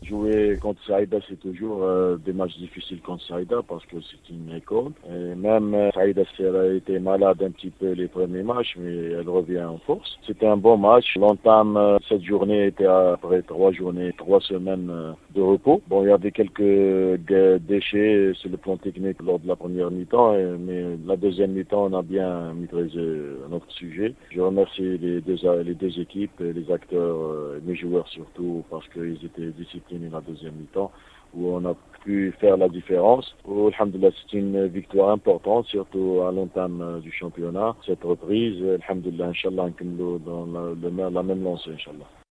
Jouer contre Saïda, c'est toujours des matchs difficiles contre Saïda parce que c'est une école. Et même Saïda, elle a été malade un petit peu les premiers matchs, mais elle revient en force. C'était un bon match. L'entame, cette journée était après 3 semaines de repos. Bon, il y avait quelques déchets sur le plan technique lors de la première mi-temps, mais la deuxième mi-temps, on a bien maîtrisé notre sujet. Je remercie les deux équipes, les acteurs, mes joueurs surtout, parce qu'ils étaient disciplinés la deuxième mi-temps, où on a pu faire la différence. Alhamdulillah, c'est une victoire importante, surtout à l'entame du championnat. Cette reprise, alhamdulillah, Inch'Allah, on dans la même lancée, Inch'Allah.